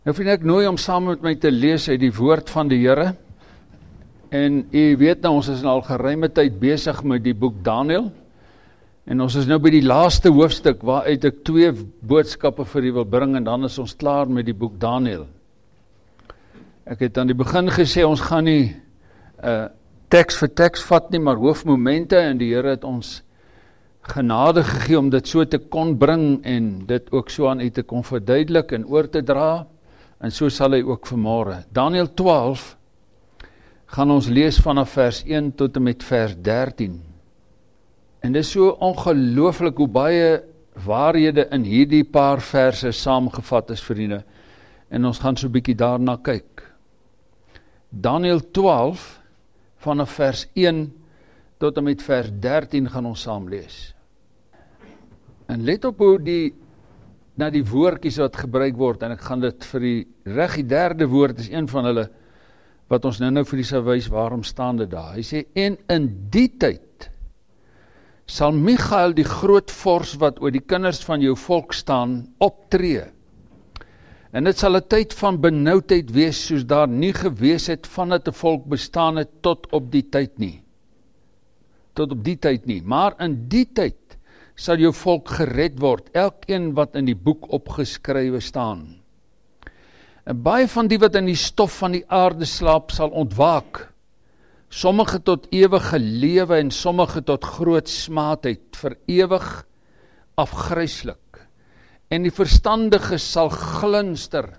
Nou vriende, ek nooi om saam met my te lees uit die woord van die Here. En u weet nou, ons is al geruime tyd besig met die boek Daniël. En ons is nou by die laaste hoofstuk waaruit ek 2 boodskappe vir u wil bring en dan is ons klaar met die boek Daniël. Ek het aan die begin gesê ons gaan nie teks vir teks vat nie, maar hoofmomente, en die Here het ons genade gegee om dit so te kon bring en dit ook so aan u te kon verduidelik en oor te dra. En so sal hy ook vanmôre. Daniël 12 gaan ons lees vanaf vers 1 tot en met vers 13. En dit is so ongelooflik hoe baie waarhede in hierdie paar verse saamgevat is, vriende. En ons gaan so 'n bietjie daarna kyk. Daniël 12 vanaf vers 1 tot en met vers 13 gaan ons saam lees. En let op hoe na die woordjies wat gebruik word, en ek gaan dit vir die derde woord is een van hulle, wat ons nou vir die sal wys, waarom staan dit daar. Hy sê, en in die tyd sal Michael die groot vors wat oor die kinders van jou volk staan, optree. En dit sal 'n tyd van benoudheid wees, soos daar nie gewees het vandat 'n volk bestaan het tot op die tyd nie. Tot op die tyd nie, maar in die tyd sal jou volk gered word, elkeen wat in die boek opgeskrywe staan. En baie van die wat in die stof van die aarde slaap sal ontwaak, sommige tot ewige lewe en sommige tot groot smaadheid, vir ewig afgryslik. En die verstandige sal glinster,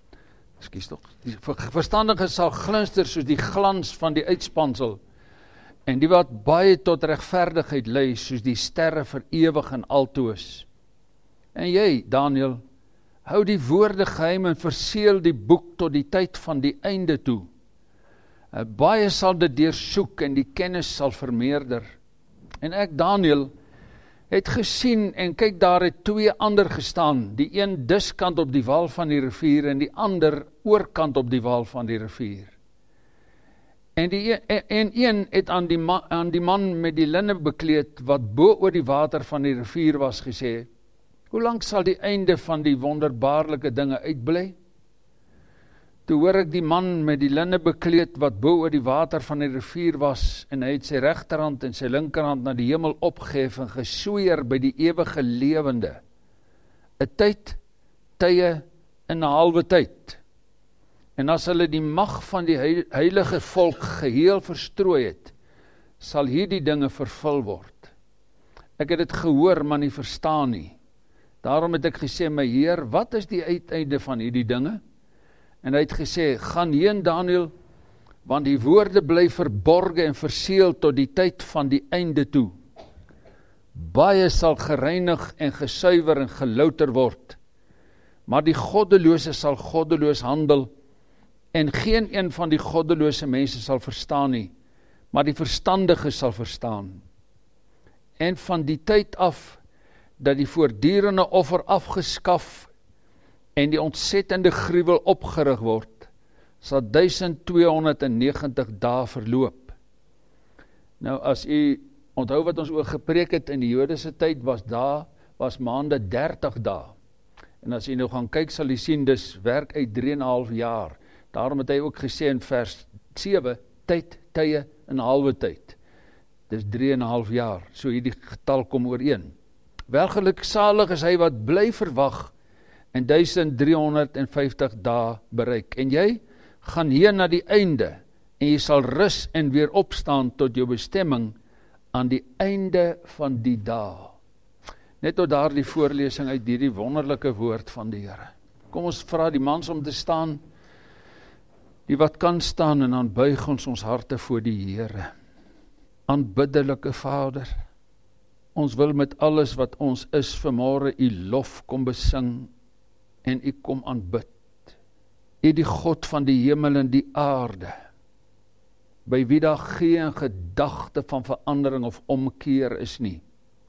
die verstandige sal glinster soos die glans van die uitspansel, en die wat baie tot regverdigheid lei, soos die sterre vir ewig en altoos. En jy, Daniël, hou die woorde geheim en verseël die boek tot die tyd van die einde toe. Baie sal dit deursoek en die kennis sal vermeerder. En ek, Daniël, het gesien en kyk, daar het 2 ander gestaan, die een diskant op die wal van die rivier en die ander oorkant op die wal van die rivier. En een het aan die man met die linne bekleed, wat bo oor die water van die rivier was, gesê, hoe lank sal die einde van die wonderbaarlike dinge uitbly? Toe hoor ek die man met die linne bekleed, wat bo oor die water van die rivier was, en hy het sy regterhand en sy linkerhand na die hemel opgehef en gesweer by die ewige lewende, 'n tyd, tye en 'n halwe tyd. En as hulle die mag van die heilige volk geheel verstrooi het, sal hierdie dinge vervul word. Ek het dit gehoor, maar nie verstaan nie. Daarom het ek gesê, my Heer, wat is die uiteinde van hierdie dinge? En hy het gesê, gaan heen, Daniël, want die woorde bly verborge en verseël tot die tyd van die einde toe. Baie sal gereinig en gesuiwer en gelouter word, maar die goddelose sal goddeloos handel, en geen een van die goddelose mense sal verstaan nie, maar die verstandige sal verstaan. En van die tyd af, dat die voortdurende offer afgeskaf en die ontsettende gruwel opgerig word, sal 1290 dae verloop. Nou as u onthou wat ons oor gepreek het in die Jodese tyd, was maande 30 dae. En as u nou gaan kyk, sal u sien, dis werk uit 3,5 jaar. Daarom het hy ook gesê in vers 7, tyd, tye en 'n halwe tyd. Dis 3,5 jaar, so hierdie getal kom ooreen. Welgeluksalig is hy wat bly verwag en 1350 dae bereik. En jy gaan hier na die einde en jy sal rus en weer opstaan tot jou bestemming aan die einde van die dae. Net tot daar die voorlesing uit hierdie wonderlike woord van die Here. Kom ons vra die mans om te staan, die wat kan staan, en dan buig ons harte voor die Here. Aanbiddelike Vader, ons wil met alles wat ons is vanmôre u lof kom besing en u kom aanbid. U die God van die hemel en die aarde, by wie daar geen gedagte van verandering of omkeer is nie.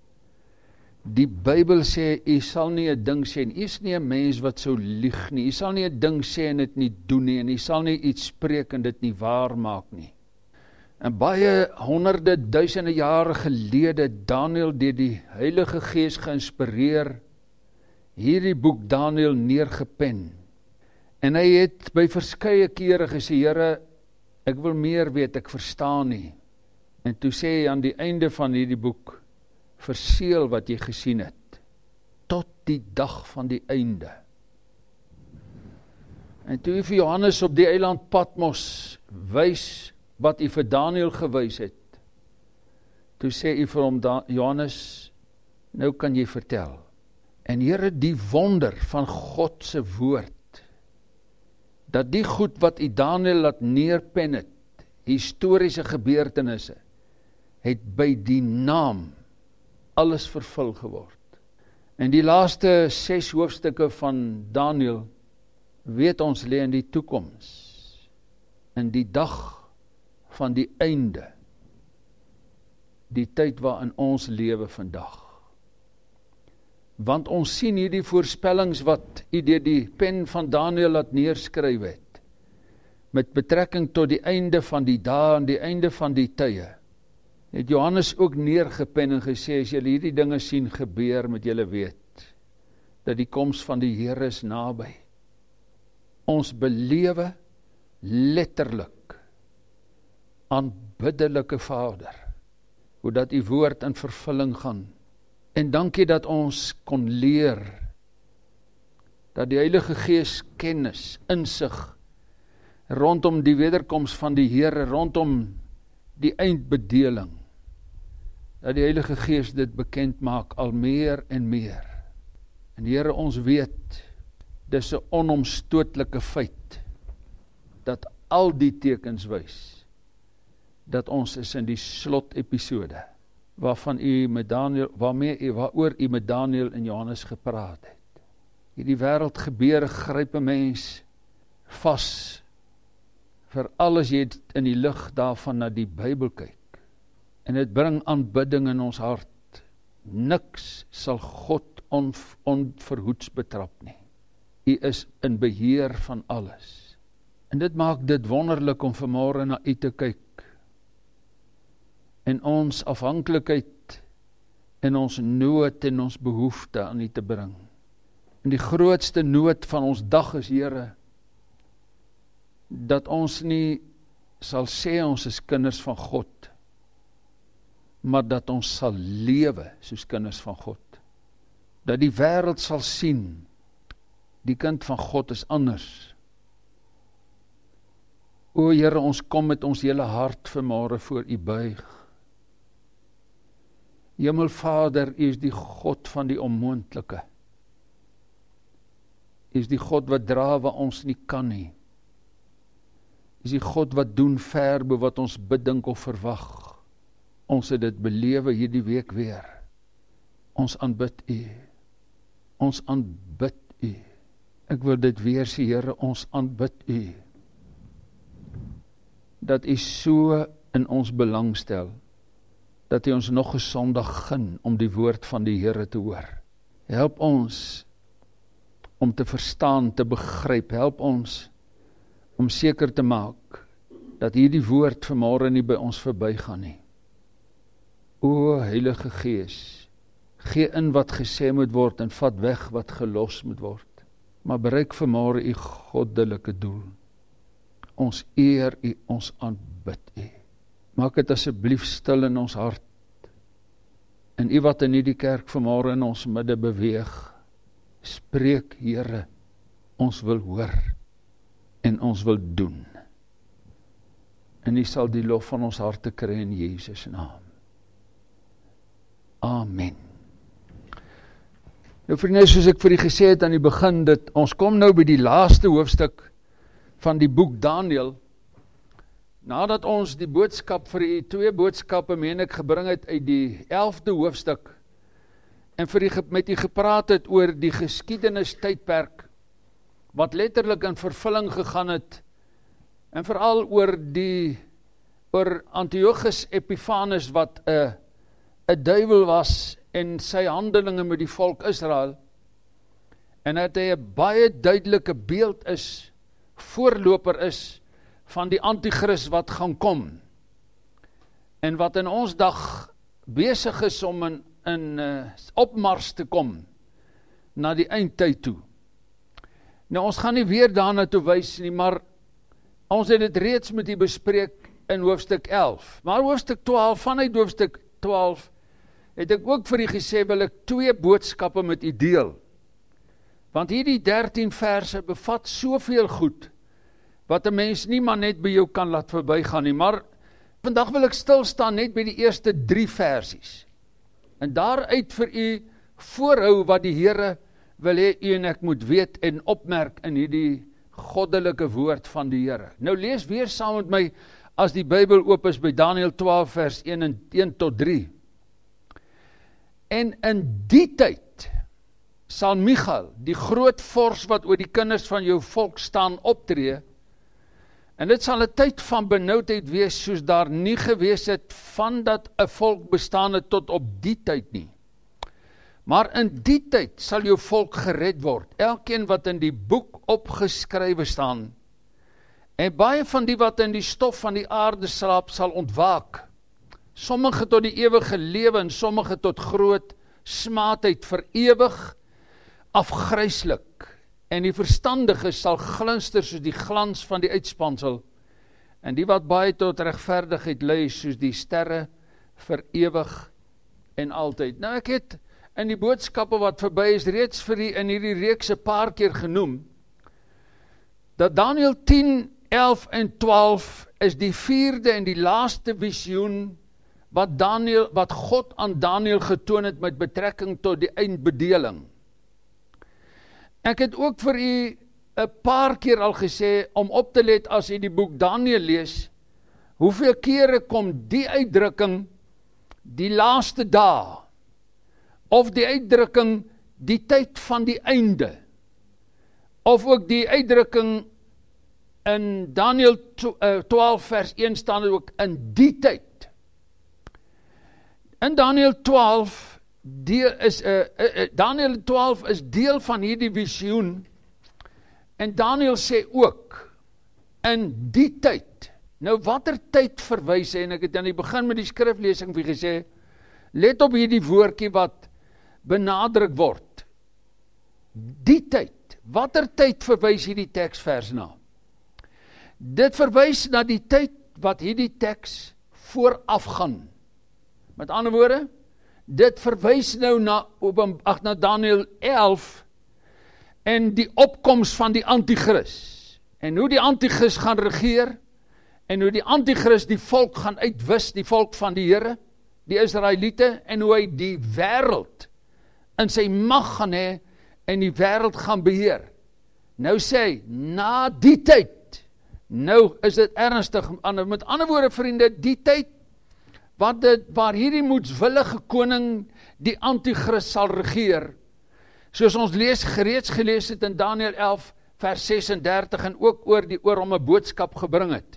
Die Bybel sê, u sal nie 'n ding sê, en u is nie 'n mens wat sou lieg nie, u sal nie 'n ding sê en dit nie doen nie, en u sal nie iets spreek en dit nie waar maak nie. En baie honderde, duisende jare gelede, Daniël deur die Heilige Gees geïnspireer, hierdie boek Daniël neergepen. En hy het by verskeie kere gesê, Here, ek wil meer weet, ek verstaan nie. En toe sê hy aan die einde van hierdie boek, verseël wat jy gesien het, tot die dag van die einde. En toe hy vir Johannes op die eiland Patmos wys wat hy vir Daniël gewys het, toe sê hy vir hom, Johannes, nou kan jy vertel. En Here, die wonder van God se woord, dat die goed wat hy Daniël laat neerpen het, historiese gebeurtenisse, het by die naam alles vervul geword. En die laaste 6 hoofstukke van Daniël, weet ons lê in die toekoms, in die dag van die einde, die tyd waarin ons lewe vandag. Want ons sien hierdie voorspellings wat hy deur die pen van Daniël laat neerskryf het, met betrekking tot die einde van die dae en die einde van die tye, het Johannes ook neergepen en gesê, as julle hierdie dinge sien gebeur, moet julle weet, dat die koms van die Here is naby. Ons belewe letterlik aanbiddelike Vader, hoe dat die woord in vervulling gaan. En dankie dat ons kon leer, dat die Heilige Gees kennis, insig, rondom die wederkoms van die Here, rondom die eindbedeling, dat die Heilige Gees dit bekend maak, al meer en meer. En Here, ons weet, dis 'n onomstootlike feit, dat al die tekens wys, dat ons is in die slotepisode, waaroor u met Daniël en Johannes gepraat het. Hierdie wêreld gebeure gryp 'n mens vas, vir alles jy in die lig daarvan na die Bybel kyk. En dit bring aanbidding in ons hart. Niks sal God onverhoeds betrap nie. U is in beheer van alles. En dit maak dit wonderlik om vanmôre na u te kyk. En ons afhanklikheid en ons nood en ons behoefte aan u te bring. En die grootste nood van ons dag is, Here, dat ons nie sal sê ons is kinders van God, maar dat ons sal lewe soos kinders van God. Dat die wêreld sal sien, die kind van God is anders. O Here, ons kom met ons hele hart vanmôre voor u buig. Hemelvader, u is die God van die onmoontlike. U is die God wat dra wat ons nie kan nie. U is die God wat doen ver bo wat ons bedink of verwag. Ons het dit belewe hierdie week weer. Ons aanbid u. Ons aanbid u. Ek wil dit weer sê, Here, ons aanbid u. Dat u so in ons belang stel, dat u ons nog 'n Sondag gun om die woord van die Here te hoor. Help ons om te verstaan, te begryp. Help ons om seker te maak dat hierdie woord vanmôre nie by ons verbygaan nie. O Heilige Gees, gee in wat gesê moet word en vat weg wat gelos moet word. Maar bereik vanmôre u goddelike doel. Ons eer u, ons aanbid u. Maak dit asseblief stil in ons hart. En u wat in hierdie kerk vanmôre in ons midde beweeg, spreek, Here, ons wil hoor en ons wil doen. En u sal die lof van ons harte kry in Jesus naam. Amen. Nou vriende, soos ek vir u gesê het aan die begin, ons kom nou by die laaste hoofstuk van die boek Daniël. Nadat ons die boodskap vir u, 2 boodskappe meen ek gebring het uit die 11de hoofstuk, en met u gepraat het oor die geskiedenis tydperk, wat letterlik in vervulling gegaan het, en veral oor Antiochus Epiphanes, wat 'n duiwel was, en sy handelinge met die volk Israel, en dat hy 'n baie duidelike beeld is, voorloper is, van die antichrist wat gaan kom, en wat in ons dag besig is om in opmars te kom, na die eindtyd toe. Nou ons gaan nie weer daarna toe wys nie, maar ons het dit reeds met u bespreek in hoofstuk 11. Maar hoofstuk 12, vanuit hoofstuk 12, het ek ook vir u gesê, wil ek 2 boodskappe met u deel. Want hierdie 13 verse bevat soveel goed, wat 'n mens nie maar net by jou kan laat verbygaan nie, maar vandag wil ek stilstaan net by die eerste 3 versies. En daaruit vir u voorhou wat die Here wil hê u en ek moet weet en opmerk in hierdie goddelike woord van die Here. Nou lees weer saam met my as die Bybel oop is by Daniël 12 vers 1 tot 3. En in die tyd sal Michael, die groot vors wat oor die kinders van jou volk staan optree, en dit sal 'n tyd van benoudheid wees soos daar nie gewees het van dat 'n volk bestaan het tot op die tyd nie. Maar in die tyd sal jou volk gered word, elkeen wat in die boek opgeskrywe staan. En baie van die wat in die stof van die aarde slaap sal ontwaak. Sommige tot die ewige lewe en sommige tot groot smaadheid vir ewig afgryslik. En die verstandiges sal glinster soos die glans van die uitspansel. En die wat baie tot regverdigheid lei soos die sterre vir ewig en altyd. Nou ek het in die boodskappe wat verby is reeds vir die in hierdie reeks 'n paar keer genoem, dat Daniël 10, 11 en 12 is die 4de en die laaste visioen wat God aan Daniël getoon het met betrekking tot die eindbedeling. Ek het ook vir u 'n paar keer al gesê om op te let as u die boek Daniël lees, hoeveel kere kom die uitdrukking die laaste dae, of die uitdrukking die tyd van die einde, of ook die uitdrukking in Daniël 12 vers 1 staan ook in die tyd. In Daniël 12 Daniël 12 is deel van hierdie visioen, en Daniël sê ook in die tyd. Nou watter tyd verwys hy, en ek het aan die begin met die skriflesing vir gesê, let op hierdie woordjie wat benadruk word. Die tyd, watter tyd verwys hierdie teksvers na? Dit verwys na die tyd wat hierdie teks voorafgaan. Met ander woorde, dit verwys nou na Daniël 11 en die opkoms van die Antichrist. En hoe die Antichrist gaan regeer, en hoe die Antichrist die volk gaan uitwis, die volk van die Here, die Israeliete, en hoe hy die wêreld in sy mag gaan hê, en die wêreld gaan beheer. Nou sê hy, na die tyd, nou is dit ernstig, met ander woorde vriende, die tyd, waar hierdie moedswillige koning die Antichrist sal regeer, soos ons reeds gelees het in Daniël 11 vers 36 en ook oor hom 'n boodskap gebring het.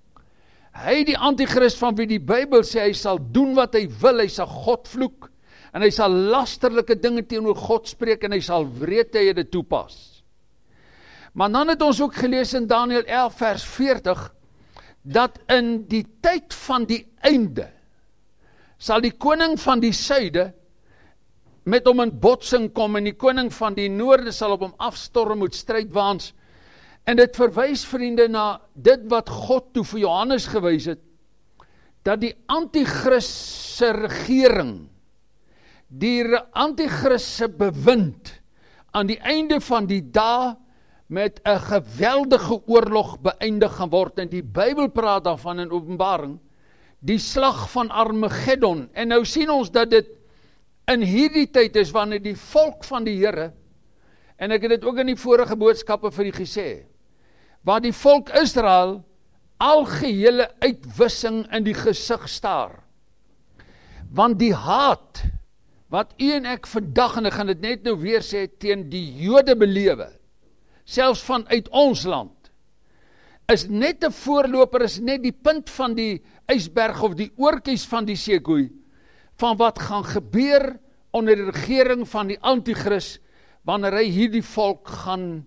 Hy die Antichrist van wie die Bybel sê hy sal doen wat hy wil, hy sal God vloek en hy sal lasterlike dinge teenoor God spreek en hy sal wreedhede toepas. Maar dan het ons ook gelees in Daniël 11 vers 40 dat in die tyd van die einde sal die koning van die suide met hom in botsing kom en die koning van die noorde sal op hom afstorm met strydwaans. En dit verwys vriende na dit wat God toe vir Johannes gewys het, dat die Antichrist se regering, die Antichrist se bewind aan die einde van die dae met 'n geweldige oorlog beëindig gaan word. En die Bybel praat daarvan in Openbaring, die slag van Armageddon. En nou sien ons dat dit in hierdie tyd is wanneer die volk van die Here, en ek het dit ook in die vorige boodskappe vir u gesê, waar die volk Israel algehele uitwissing in die gesig staar. Want die haat wat u en ek vandag, en ek gaan dit net nou weer sê, teen die Jode belewe, selfs vanuit ons land, is net 'n voorloper, is net die punt van die ysberg of die oortjies van die seekoei, van wat gaan gebeur onder die regering van die Antichrist, wanneer hy hierdie volk gaan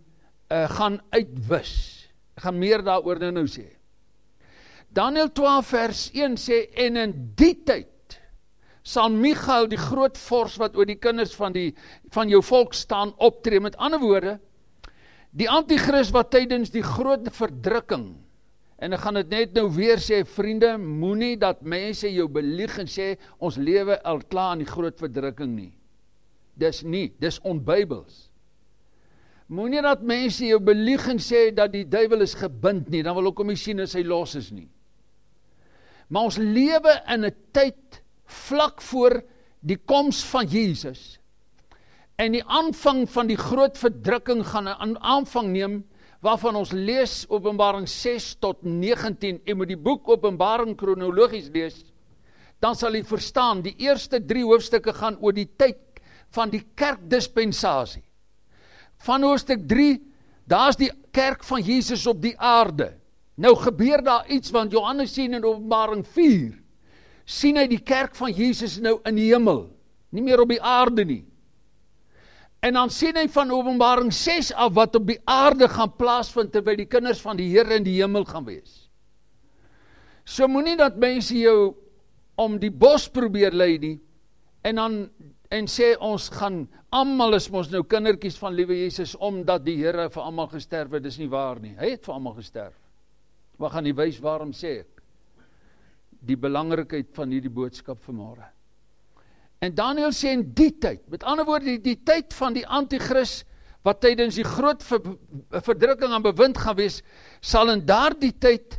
uitwis. Ek gaan meer daaroor nou sê. Daniël 12 vers 1 sê, en in die tyd sal Michael, die groot vors wat oor die kinders van jou volk staan, optree. Met ander woorde, Die antichrist wat tydens die groot verdrukking, en ek gaan dit net nou weer sê, vriende, moenie dat mense jou belieg en sê, ons lewe al klaar in die groot verdrukking nie. Dis onbybels. Moenie dat mense jou belieg en sê dat die duiwel is gebind nie, dan wil ek hom nie sien as hy los is nie. Maar ons lewe in 'n tyd vlak voor die koms van Jesus. En die aanvang van die groot verdrukking gaan 'n aanvang neem, waarvan ons lees Openbaring 6 tot 19, en moet die boek Openbaring kronologies lees, dan sal jy verstaan, die eerste 3 hoofstukke gaan oor die tyd van die kerkdispensasie. Van hoofstuk 3, daar is die kerk van Jesus op die aarde. Nou gebeur daar iets, want Johannes sien in Openbaring 4, sien hy die kerk van Jesus nou in die hemel, nie meer op die aarde nie. En dan sien hy van Openbaring 6 af wat op die aarde gaan plaasvind, terwyl die kinders van die Here in die hemel gaan wees. So moenie dat mense jou om die bos probeer lei nie, en sê ons gaan, almal is mos nou kindertjies van liewe Jesus, omdat die Here vir almal gesterf het, dis nie waar nie, hy het vir almal gesterf. Wat gaan die wys, waarom sê ek? Die belangrikheid van hierdie boodskap vanmôre. En Daniel sê in die tyd, met ander woorde, die tyd van die antichrist, wat tydens die groot verdrukking aan bewind gaan wees, sal in daardie tyd,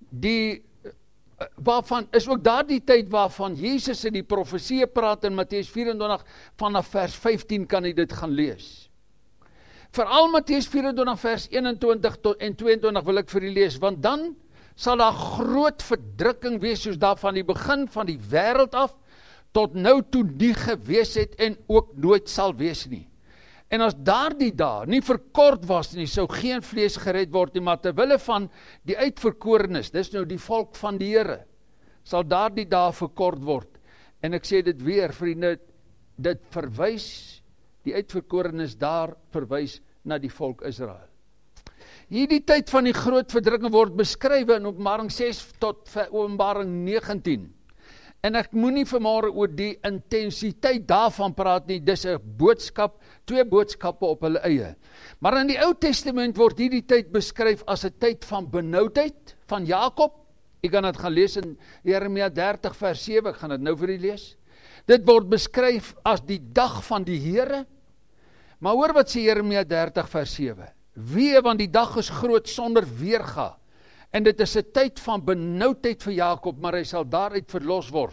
is ook daardie tyd waarvan Jesus in die profesie praat in Matteus 24, vanaf vers 15 kan jy dit gaan lees. Veral Matteus 24 vers 21 tot en 22 wil ek vir u lees, want dan sal daar groot verdrukking wees, soos daar van die begin van die wêreld af, tot nou toe nie gewees het, en ook nooit sal wees nie. En as daardie dae nie verkort was nie, sou geen vlees gered word nie, maar terwille van die uitverkorenes, dis nou die volk van die Here, sal daardie dae verkort word. En ek sê dit weer, vriende, dit verwys, die uitverkorenes daar verwys na die volk Israel. Hierdie tyd van die groot verdrukking word beskryf in Openbaring 6 tot Openbaring 19. En ek moenie vanmôre oor die intensiteit daarvan praat nie, dis 'n boodskap, 2 boodskappe op hulle eie. Maar in die Ou Testament word hierdie tyd beskryf as 'n tyd van benoudheid van Jakob. Ek kan dit gaan lees in Jeremia 30 vers 7, ek gaan dit nou vir u lees. Dit word beskryf as die dag van die Here. Maar hoor wat sê Jeremia 30 vers 7. Wee, want die dag is groot sonder weerga. En dit is 'n tyd van benoudheid vir Jakob, maar hy sal daaruit verlos word.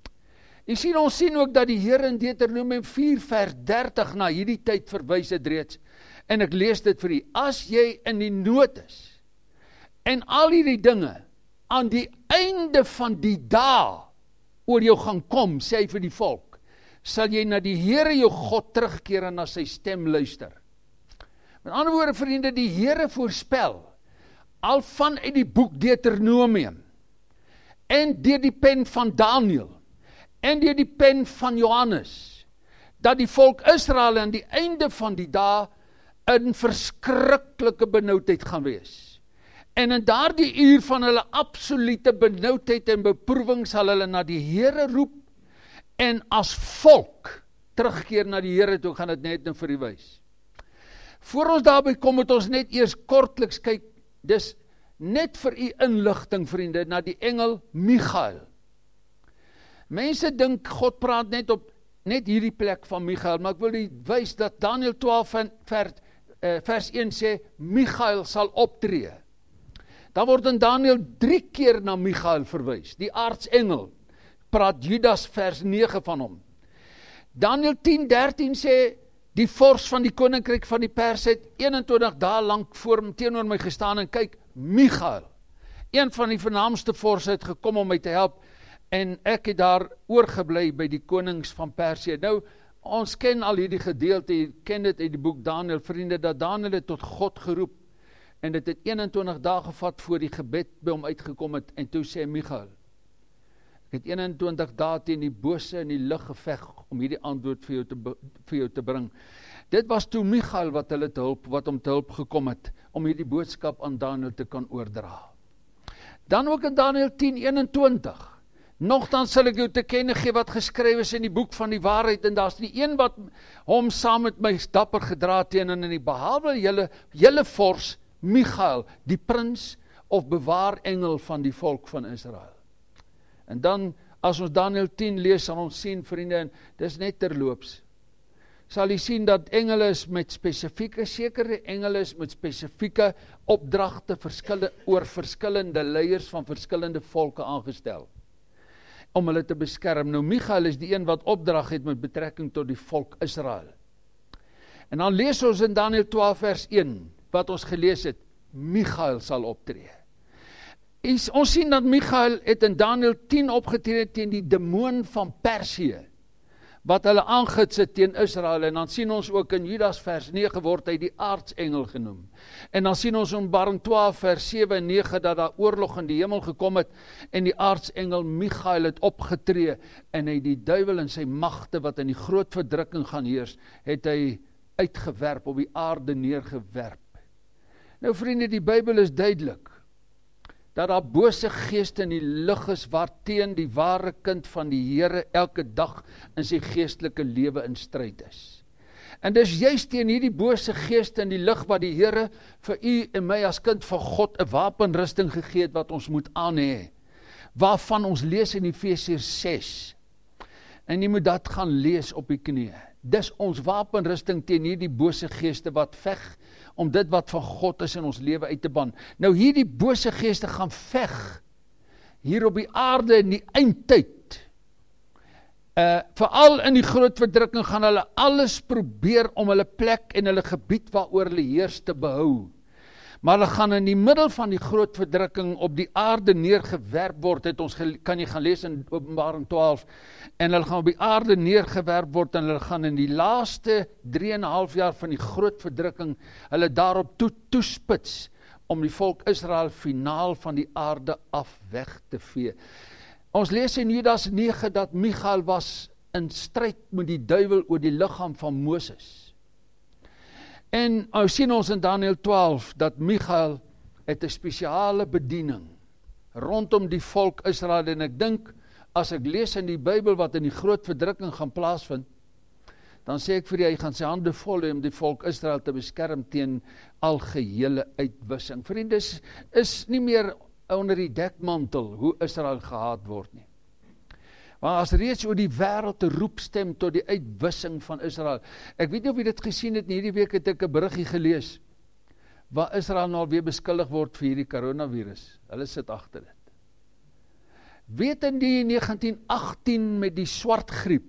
Ons sien ook dat die Here in Deuteronomium 4 vers 30 na hierdie tyd verwys het reeds. En ek lees dit vir u. As jy in die nood is, en al hierdie dinge aan die einde van die dae oor jou gaan kom, sê hy vir die volk, sal jy na die Here jou God terugkeer en na sy stem luister. Met ander woorde, vriende, die Here voorspel, al vanuit die boek Deuteronomium, en deur die pen van Daniel, en deur die pen van Johannes, dat die volk Israel aan die einde van die dae in verskriklike benoudheid gaan wees. En in daardie uur van hulle absolute benoudheid en beproewing sal hulle na die Here roep, en as volk terugkeer na die Here toe, gaan dit net nou vir u wys. Voor ons daarby kom, moet ons net eers kortliks kyk, dis net vir u inligting, vriende, na die engel Michael. Mense dink God praat net hierdie plek van Michael, maar ek wil u wys dat Daniel 12 vers 1 sê, Michael sal optree. Dan word in Daniel 3 keer na Michael verwys, die aartsengel, praat Judas vers 9 van hom. Daniel 10:13 sê, die vors van die koninkryk van die Pers het 21 dae lank teenoor my gestaan, en kyk, Michael, een van die vernaamste vorse, het gekom om my te help, en ek het daar oorgebly by die konings van Persië. Nou, ons ken al hierdie gedeelte, ken dit uit die boek Daniel, vriende, dat Daniel het tot God geroep, en dit het 21 dae gevat voor die gebed by hom uitgekom het, en toe sê Michael, ek het 21 dae teen die bose in die lug geveg, om hierdie antwoord vir jou te bring. Dit was toe Michael wat hom te hulp gekom het, om hierdie boodskap aan Daniel te kan oordra. Dan ook in Daniel 10:21, Nogtans sal ek jou te kenne gee wat geskryf is in die boek van die waarheid, en daar's die een wat hom saam met my dapper gedra teen en in die behalwe julle vors Michael, die prins of bewaarengel van die volk van Israel. En dan, as ons Daniël 10 lees, sal ons sien, vriende, en dis net terloops, sal jy sien dat engele is met spesifieke, sekere engele is met spesifieke opdragte oor verskillende leiers van verskillende volke aangestel, om hulle te beskerm. Nou Michael is die een wat opdrag het met betrekking tot die volk Israel. En dan lees ons in Daniël 12 vers 1, wat ons gelees het, Michael sal optree. Ons sien dat Michael het in Daniël 10 opgetree teen die demoon van Persië, wat hulle aangits het teen Israel, en dan sien ons ook in Judas vers 9 word hy die aartsengel genoem. En dan sien ons in Openbaring 12 vers 7 en 9 dat daar oorlog in die hemel gekom het, en die aartsengel Michael het opgetree, en hy die duiwel en sy magte wat in die groot verdrukking gaan heers, het hy uitgewerp, op die aarde neergewerp. Nou vriende, die Bybel is duidelik, dat daar bose geeste in die lug is, waarteen die ware kind van die Here elke dag in sy geestelike lewe in stryd is. En dis juist teen hierdie bose geeste in die lug wat die Here vir u en my as kind van God 'n wapenrusting gegee het wat ons moet aan hê, waarvan ons lees in Efesiërs 6. En jy moet dat gaan lees op die knieë. Dis ons wapenrusting teen hierdie bose geeste wat veg om dit wat van God is in ons lewe uit te ban. Nou hierdie bose geeste gaan veg hier op die aarde in die eindtyd. Veral in die groot verdrukking gaan hulle alles probeer om hulle plek en hulle gebied waaroor hulle heers te behou. Maar hulle gaan in die middel van die groot verdrukking op die aarde neergewerp word, kan jy gaan lees in Openbaring 12, en hulle gaan op die aarde neergewerp word, en hulle gaan in die laaste 3,5 jaar van die groot verdrukking, hulle daarop toespits, om die volk Israel finaal van die aarde af weg te vee. Ons lees in Judas 9 dat Michael was in stryd met die duiwel oor die liggaam van Moses. En sien ons in Daniël 12 dat Michael het 'n spesiale bediening rondom die volk Israel, en ek dink, as ek lees in die Bybel wat in die groot verdrukking gaan plaasvind, dan sê ek vir jy, hy gaan sy hande vol hê om die volk Israel te beskerm teen algehele uitwissing. Vriende, is nie meer onder die dekmantel hoe Israel gehaat word nie. Maar as reeds oor die wêreld te roepstem tot die uitwissing van Israel. Ek weet nie of jy dit gesien het, hierdie week het ek 'n beriggie gelees, waar Israel nou alweer beskuldig word vir hierdie coronavirus. Hulle sit agter dit. Weet in die 1918 met die swart griep,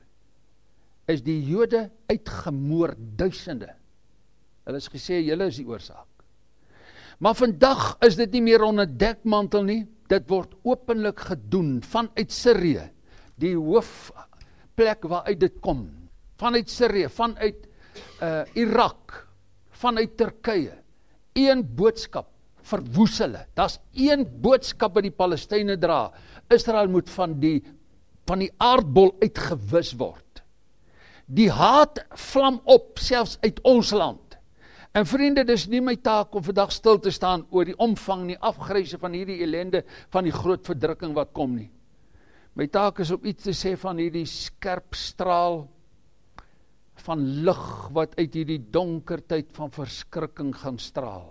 is die Jode uitgemoor, duisende. Hulle is gesê, julle is die oorsaak. Maar vandag is dit nie meer onder dekmantel nie, dit word openlik gedoen, vanuit Syrië, die hoofplek waaruit dit kom, vanuit Syrië, vanuit Irak, vanuit Turkye, een boodskap, verwoes hulle, daar's een boodskap wat die Palestynë dra, Israel moet van die aardbol uitgewis word. Die haat vlam op, selfs uit ons land. En vriende, dis nie my taak om vandag stil te staan oor die omvang en die afgryse van hierdie ellende, van die groot verdrukking wat kom nie. My taak is om iets te sê van hierdie skerp straal van lig wat uit hierdie donker tyd van verskrikking gaan straal.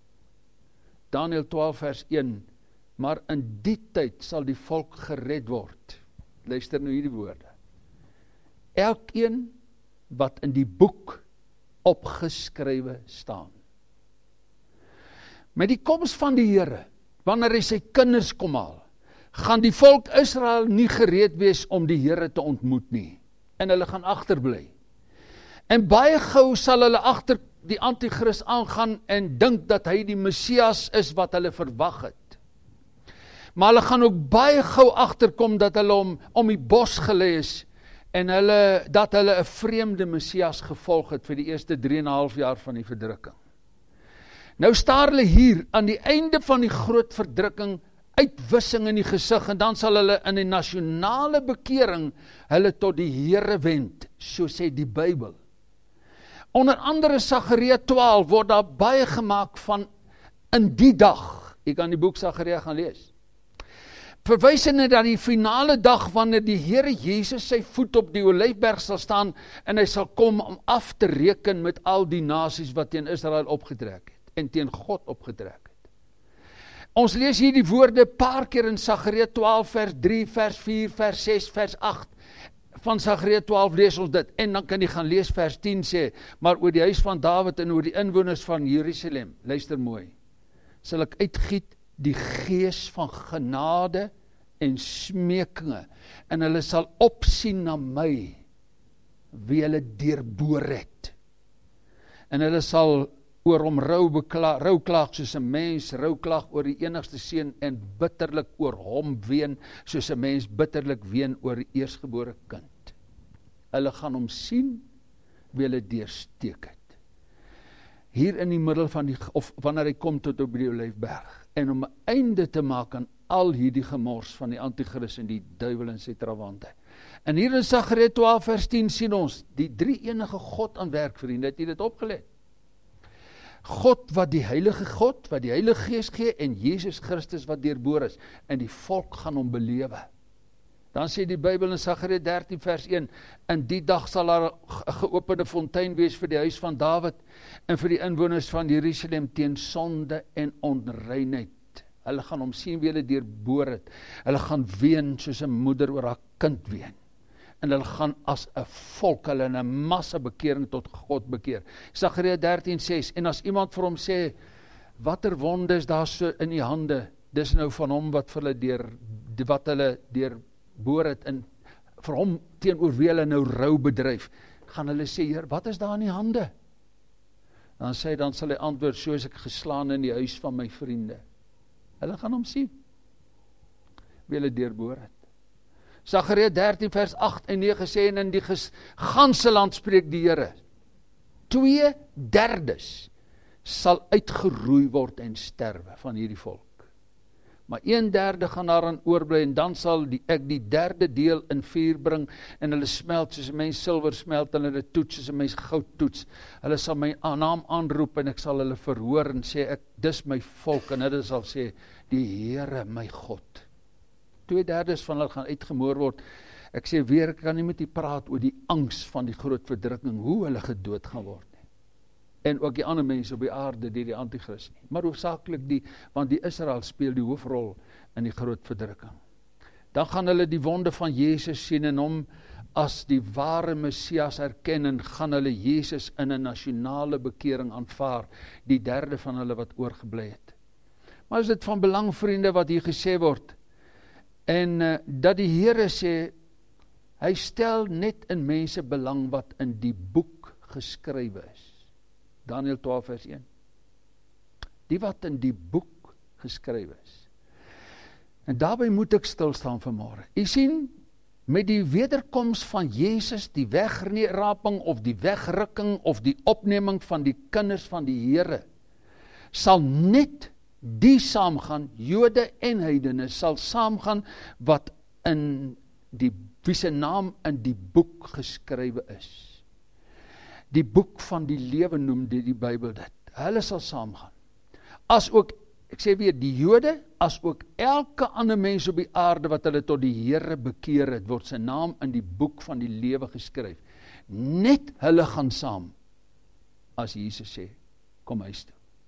Daniël 12 vers 1, maar in die tyd sal die volk gered word. Luister nou hierdie woorde. Elkeen wat in die boek opgeskrywe staan. Met die koms van die Here, wanneer hy sy kinders kom haal, gaan die volk Israel nie gereed wees om die Here te ontmoet nie, en hulle gaan agterbly. En baie gou sal hulle agter die antichrist aangaan en dink dat hy die Messias is wat hulle verwag het. Maar hulle gaan ook baie gou agterkom dat hulle om die bos gelê is, en dat hulle 'n vreemde Messias gevolg het vir die eerste 3,5 jaar van die verdrukking. Nou staar hulle hier aan die einde van die groot verdrukking, uitwissing in die gesig, en dan sal hulle in die nasionale bekering hulle tot die Here wend, so sê die Bybel. Onder andere Sagaria 12 word daar baie gemaak van in die dag. Jy kan die boek Sagaria gaan lees. verwysende dat die finale dag, wanneer die Here Jesus sy voet op die Olyfberg sal staan, en hy sal kom om af te reken met al die nasies wat teen Israel opgetrek het, en teen God opgetrek het. Ons lees hier die woorde paar keer in Sagaria 12 vers 3, vers 4, vers 6, vers 8, van Sagaria 12 lees ons dit, en dan kan jy gaan lees vers 10 sê, maar oor die huis van Dawid en oor die inwoners van Jerusalem, luister mooi, sal ek uitgiet die gees van genade en smeekinge, en hulle sal opsien na my, wie hulle deurboor het, en hulle sal oor hom rou klaag soos 'n mens rou klaag oor die enigste seun, en bitterlik oor hom ween, soos 'n mens bitterlik ween oor die eersgebore kind. Hulle gaan hom sien, wie hulle deursteek het. Hier in die middel van of wanneer hy kom tot op die Olyfberg, en om 'n einde te maak aan al hierdie gemors van die antichrist en die duiwel en sy trawante. En hier in Sagaria 12 vers 10 sien ons die drie enige God aan werk, vriende, het jy dit opgelet? God wat die Heilige God, wat die Heilige Gees gee, en Jesus Christus wat deurboor is, en die volk gaan hom belewe. Dan sê die Bybel in Sagaria 13 vers 1, in die dag sal daar 'n geopende fontein wees vir die huis van Dawid, en vir die inwoners van Jerusalem teen sonde en onreinheid. Hulle gaan hom sien wie hulle deurboor het. Hulle gaan ween soos 'n moeder oor haar kind ween. En hulle gaan as 'n volk, hulle in 'n massa bekering tot God bekeer. Sagaria 13:6, en as iemand vir hom sê, watter wonde is daar so in die hande, dis nou van hom wat hulle deurboor het, en vir hom teenoor wie hulle nou rou bedryf, gaan hulle sê, Heer, wat is daar in die hande? Dan sal hy antwoord, soos ek geslaan in die huis van my vriende. Hulle gaan hom sien, wie hulle deurboor het. Sagaria 13 vers 8 en 9 sê, en in die ganse land spreek die Here, 2/3 sal uitgeroei word en sterwe van hierdie volk. Maar 1/3 gaan daaraan oorbly, en dan sal ek die 1/3 deel in vuur bring, en hulle smelt soos 'n mens silwer smelt, en hulle toets soos 'n mens goud toets. Hulle sal my naam aanroep, en ek sal hulle verhoor, en sê ek, dis my volk, en hulle sal sê, die Here my God. 2/3 van hulle gaan uitgemoor word. Ek sê weer, ek kan nie met u praat oor die angs van die groot verdrukking, hoe hulle gedood gaan word nie. En ook die ander mense op die aarde, die antichrist nie. Maar hoofsaaklik want die Israel speel die hoofrol in die groot verdrukking. Dan gaan hulle die wonde van Jesus sien, en hom as die ware Messias erken, en gaan hulle Jesus in 'n nasionale bekering aanvaar, die 1/3 van hulle wat oorgebly het. Maar is dit van belang, vriende, wat hier gesê word, en dat die Here sê, hy stel net in mense belang wat in die boek geskrywe is. Daniël 12 vers 1. Die wat in die boek geskrywe is. En daarby moet ek stil staan vanmôre. U sien, met die wederkoms van Jesus, die wegraping of die wegrukking of die opneming van die kinders van die Here, sal net die saamgaan, Jode en heidene sal saamgaan, wat in wie se naam in die boek geskrywe is. Die boek van die lewe noem die Bybel dit. Hulle sal saamgaan. As ook, ek sê weer, die Jode, as ook elke ander mens op die aarde wat hulle tot die Here bekeer het, word sy naam in die boek van die lewe geskryf. Net hulle gaan saam, as Jesus sê, kom huis toe.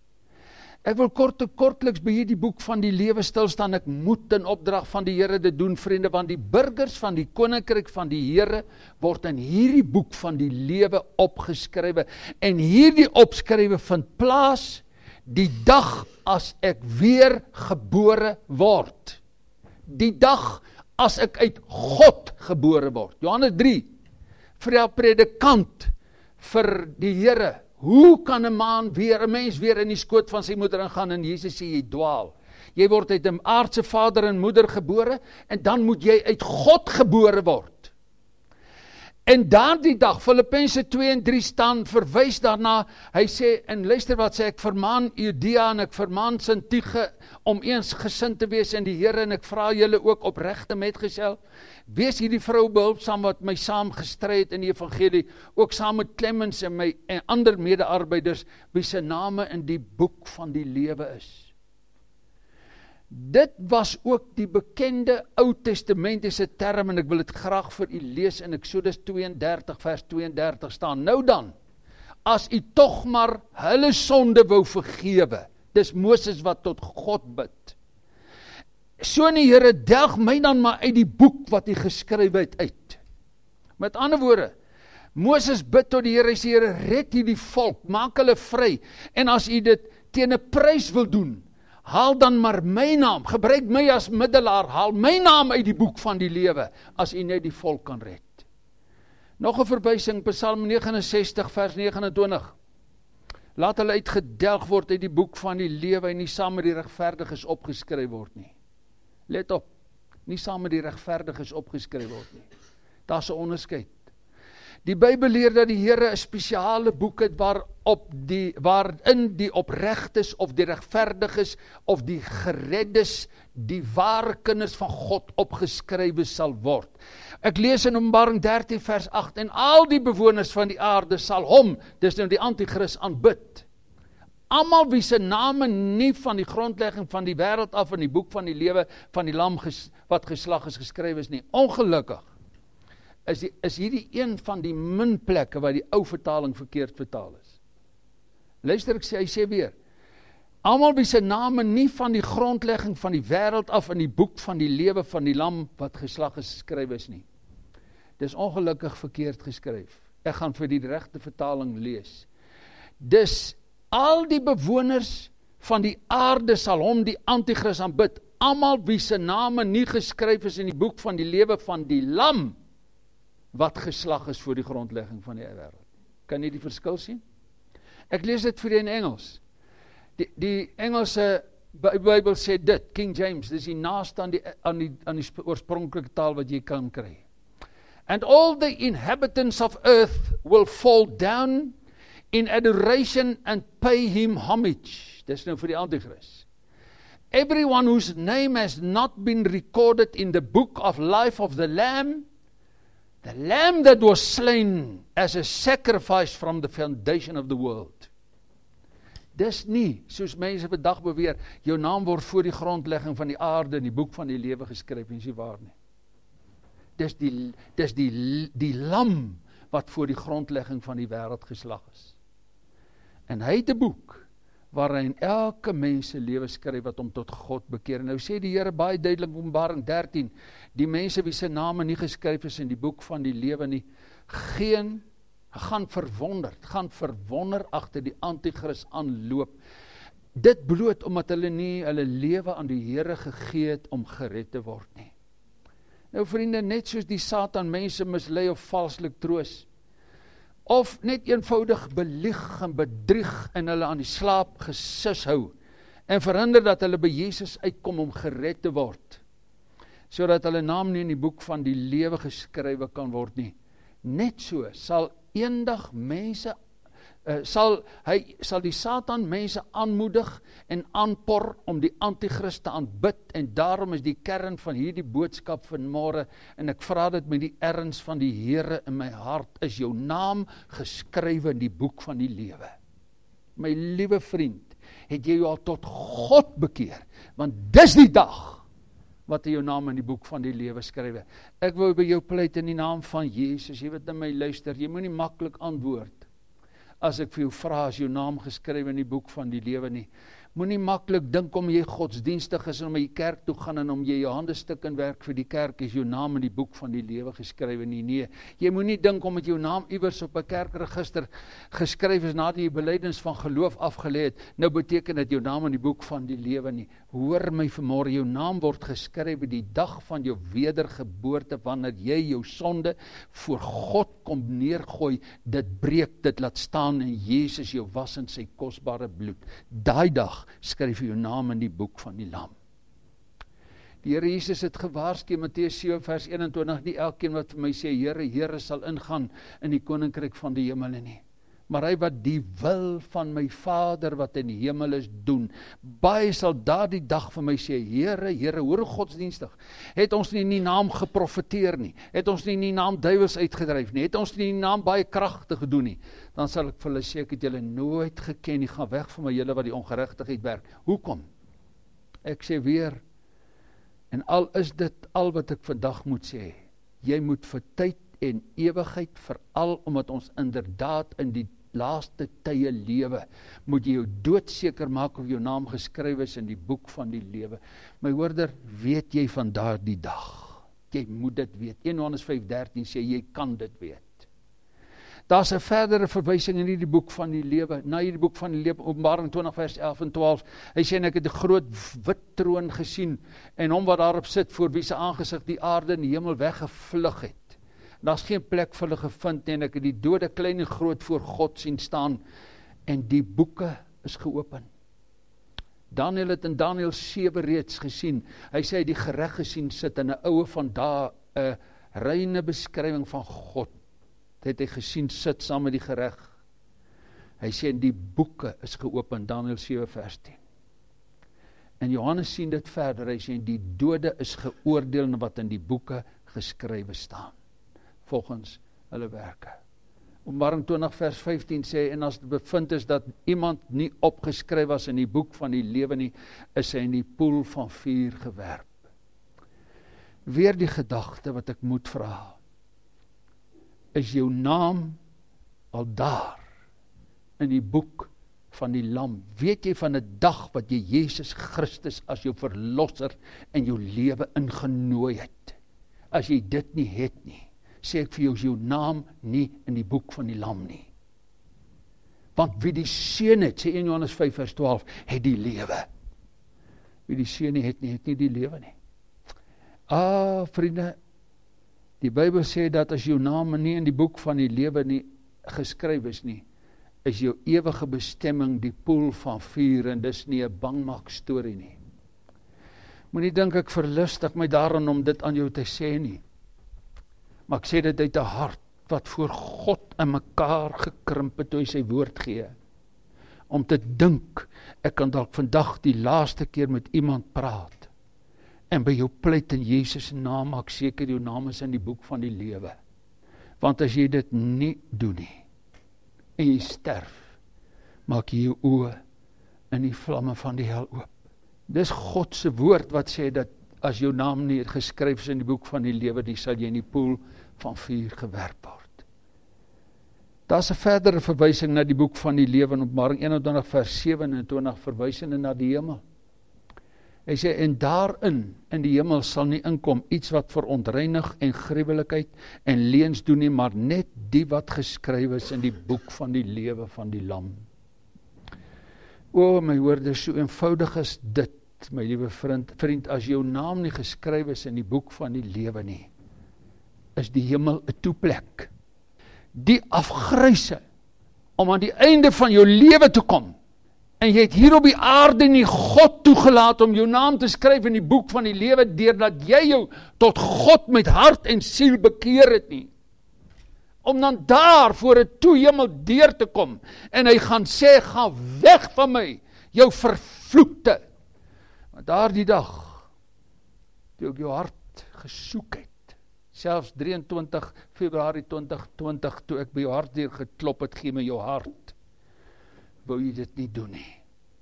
Ek wil kortliks by hierdie boek van die lewe stilstaan. Ek moet in opdrag van die Here dit doen, vriende, want die burgers van die koninkryk van die Here word in hierdie boek van die lewe opgeskrywe. En hierdie opskrywe vind plaas die dag as ek weer gebore word. Die dag as ek uit God gebore word. Johannes 3, vir die predikant, vir die Here, hoe kan 'n mens weer in die skoot van sy moeder ingaan, en Jesus sê, jy dwaal. Jy word uit 'n aardse vader en moeder gebore, en dan moet jy uit God gebore word. En daardie dag, Filippense 2 en 3 staan, verwys daarna, hy sê, en luister wat sê, ek vermaan Judea en ek vermaan Sintige om eensgesind te wees in die Here, en ek vra julle ook opregte metgesel, wees hierdie vrou behulpsaam wat my saam gestry het in die evangelie, ook saam met Clemens en my en ander medearbeiders, wie se name in die boek van die lewe is. Dit was ook die bekende Ou Testamentiese term, en ek wil dit graag vir u lees in Exodus 32 vers 32 staan. Nou dan, as u tog maar hulle sonde wou vergewe, dis Moses wat tot God bid. So nie Here, delg my dan maar uit die boek wat u geskryf het uit. Met ander woorde, Moses bid tot die Here, sê Here, red hierdie volk, maak hulle vry, en as u dit teen 'n prys wil doen, haal dan maar my naam, gebruik my as middelaar, haal my naam uit die boek van die lewe, as u net die volk kan red. Nog 'n verwysing, Psalm 69 vers 29. Laat hulle uitgedelg word uit die boek van die lewe en nie saam met die regverdiges opgeskryf word nie. Let op, nie saam met die regverdiges opgeskryf word nie. Daar's 'n onderskeid. Die Bybel leer dat die Here 'n spesiale boek het waarin die opregtes of die regverdiges of die gereddes, die ware kinders van God opgeskrywe sal word. Ek lees in Openbaring 13 vers 8, en al die bewoners van die aarde sal hom, dis nou die Antichrist, aanbid. Almal wie se name nie van die grondlegging van die wêreld af in die boek van die lewe van die lam wat geslag is geskryf is nie. Ongelukkig is hierdie een van die min plekke waar die ou vertaling verkeerd vertaal is. Luister, hy sê weer, almal wie se name nie van die grondlegging van die wêreld af in die boek van die lewe van die lam wat geslag is geskryf is nie. Dis ongelukkig verkeerd geskryf. Ek gaan vir die regte vertaling lees. Dis al die bewoners van die aarde sal hom die Antichrist aanbid, almal wie se name nie geskryf is in die boek van die lewe van die lam wat geslag is voor die grondlegging van die wêreld. Kan jy die verskil sien? Ek lees dit vir jy in Engels. Die Engelse Bybel sê dit, King James, dis die naaste aan die oorspronklike taal wat jy kan kry. And all the inhabitants of earth will fall down in adoration and pay him homage. Dis nou vir die Antichrist. Everyone whose name has not been recorded in the book of life of the Lamb that was slain as a sacrifice from the foundation of the world. Dis nie, soos mense vandag beweer, jou naam word voor die grondlegging van die aarde in die boek van die lewe geskryf, en is nie waar nie. Dis die lam wat voor die grondlegging van die wêreld geslag is. En hy het 'n boek waarin elke mens se lewe skryf wat hom tot God bekeer. En nou sê die Here baie duidelik in Openbaring 13, die mense wie se name nie geskryf is in die boek van die lewe nie, gaan verwonder agter die Antichrist aanloop. Dit bloot omdat hulle nie hulle lewe aan die Here gegee het om gered te word nie. Nou vriende, net soos die Satan mense mislei of valslik troos, of net eenvoudig belieg en bedrieg en hulle aan die slaap gesus hou en verhinder dat hulle by Jesus uitkom om gered te word, sodat hulle naam nie in die boek van die lewe geskrywe kan word nie. Net so sal eendag mense sal die Satan mense aanmoedig en aanpor om die Antichrist te aanbid, en daarom is die kern van hierdie boodskap vanmôre, en ek vra dit met die erns van die Here in my hart, is jou naam geskrywe in die boek van die lewe. My liewe vriend, het jy jou al tot God bekeer, want dis die dag wat jy jou naam in die boek van die lewe skrywe. Ek wou by jou pleit in die naam van Jesus, jy wat na my luister, jy moet nie maklik antwoord as ek vir jou vra, as jou naam geskryf in die boek van die lewe nie. Moenie maklik dink om jy godsdienstig is en om jy kerk toe gaan en om jy jou hande stik en werk vir die kerk, is jou naam in die boek van die lewe geskryf nie. Nee, jy moenie dink omdat jou naam iewers op 'n kerkregister geskryf is nadat jy belydenis van geloof afgelê het, nou beteken dit jou naam in die boek van die lewe nie. Hoor my vanmôre, jou naam word geskryf die dag van jou wedergeboorte, wanneer jy jou sonde voor God kom neergooi, dit breek, dit laat staan en Jesus jou was in sy kosbare bloed. Daai dag skryf jou naam in die boek van die lam. Die Here Jesus het gewaarsku in Matteus 7 vers 21, nie elkeen wat vir my sê, Here, Here, sal ingaan in die koninkryk van die hemele nie, maar hy wat die wil van my Vader wat in die hemel is doen. Baie sal daardie dag vir my sê, Here, Here, hoor godsdienstig, het ons nie in die naam geprofeteer nie, het ons nie in die naam duiwels uitgedryf nie, het ons nie in die naam baie kragtig gedoen nie. Dan sal ek vir hulle sê, ek het julle nooit geken nie, gaan weg van my julle wat die ongeregtigheid werk. Hoekom? Ek sê weer, en al is dit al wat ek vandag moet sê, jy moet vir tyd en ewigheid, veral omdat ons inderdaad in die laaste tye lewe, moet jy jou doodseker maak of jou naam geskryf is in die boek van die lewe. My hoorder, weet jy van daardie dag? Jy moet dit weet. 1 Johannes 5:13 sê, jy kan dit weet. Daar's 'n verdere verwysing in hierdie boek van die lewe, na hierdie boek van die lewe, Openbaring 20 vers 11 en 12. Hy sê, en ek het 'n groot wit troon gesien, en hom wat daarop sit, voor wie se aangesig die aarde en die hemel weggevlug het. Daar's geen plek vir hulle gevind nie, en ek het die dode klein en groot voor God sien staan, en die boeke is geopen. Daniel het in Daniel 7 reeds gesien, hy sê die gereg gesien sit in 'n oue van daar, 'n reine beskrywing van God, het hy gesien sit saam met die gereg. Hy sê die boeke is geopen, Daniel 7 vers 10. En Johannes sien dit verder, hy sê die dode is geoordeel na wat in die boeke geskrywe staan, volgens hulle werke. Openbaring 20 vers 15 sê, en as dit bevind is dat iemand nie opgeskryf was in die boek van die lewe nie, is hy in die poel van vuur gewerp. Weer die gedagte wat ek moet vra, is jou naam al daar in die boek van die lam? Weet jy van 'n dag wat jy Jesus Christus as jou verlosser in jou lewe ingenooi het? As jy dit nie het nie, sê ek vir jou, is jou naam nie in die boek van die lam nie. Want wie die seun het, sê 1 Johannes 5 vers 12, het die lewe. Wie die seun nie het nie die lewe nie. Vriende, die Bybel sê dat as jou naam nie in die boek van die lewe nie geskryf is nie, is jou ewige bestemming die poel van vuur, en dis nie 'n bangmak storie nie. Moenie dink ek verlustig my daarin om dit aan jou te sê nie. Maar ek sê dit uit 'n hart wat voor God in mekaar gekrimp het toe hy sy woord gee. Om te dink, ek kan dalk vandag die laaste keer met iemand praat. En by jou pleit in Jesus naam, maak seker jou naam is in die boek van die lewe. Want as jy dit nie doen nie, en jy sterf, maak jy jou oë in die vlamme van die hel oop. Dis God se woord wat sê dat as jou naam nie geskryf is in die boek van die lewe, die sal jy in die poel van vuur gewerp word. Daar's 'n verdere verwysing na die boek van die lewe in Openbaring 21 vers 27, verwysende na die hemel. Hy sê, en daarin, in die hemel sal nie inkom iets wat verontreinig en gruwelikheid en leuns doen nie, maar net die wat geskryf is in die boek van die lewe van die lam. O, my woorde, so eenvoudig is dit, my liewe vriend, as jou naam nie geskryf is in die boek van die lewe nie, is die hemel 'n toeplek. Die afgryse, om aan die einde van jou lewe te kom, en jy het hier op die aarde nie God toegelaat om jou naam te skryf in die boek van die lewe, deurdat jy jou tot God met hart en siel bekeer het nie. Om dan daar voor 'n toehemel deur te kom, en hy gaan sê, ga weg van my, jou vervloekte. Maar daardie dag, toe ek jou hart gesoek het, selfs 23 Februarie 2020, toe ek by jou hart deur geklop het, gee my jou hart, wou jy dit nie doen nie.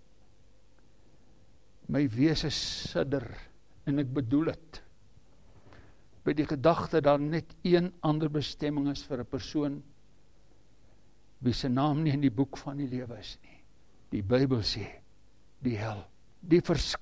My wese sidder, en ek bedoel het, by die gedagte dat net een ander bestemming is vir 'n persoon, wie se naam nie in die boek van die lewe is nie. Die Bybel sê, die hel. Die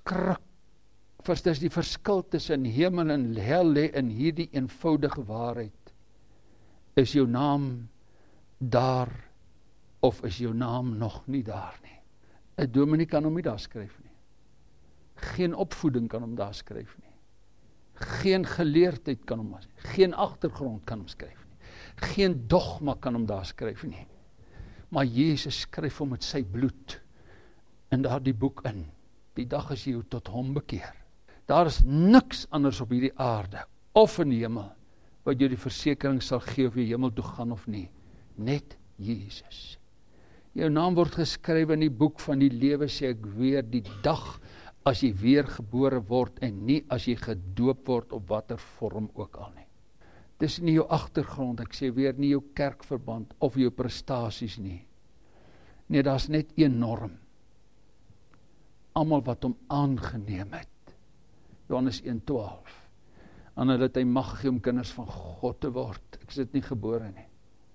verskil tussen hemel en hel lê in hierdie eenvoudige waarheid. Is jou naam daar, of is jou naam nog nie daar nie? 'n dominee kan hom nie daar skryf nie. Geen opvoeding kan hom daar skryf nie. Geen geleerdheid kan hom, geen agtergrond kan hom skryf nie. Geen dogma kan hom daar skryf nie. Maar Jesus skryf hom met sy bloed in daardie boek in. Die dag as jy tot hom bekeer. Daar is niks anders op hierdie aarde, of in die hemel, wat jy die versekering sal gee of jy hemel toe gaan of nie. Net Jesus. Jou naam word geskryf in die boek van die lewe, sê ek weer, die dag as jy weer gebore word, en nie as jy gedoop word op watter vorm ook al nie. Dis nie jou agtergrond, ek sê weer, nie jou kerkverband of jou prestasies nie. Nee, daar's net een norm. almal wat hom aangeneem het. Johannes 1:12. Aan hulle het hy mag gegee om kinders van God te word. Ek is dit nie gebore nie.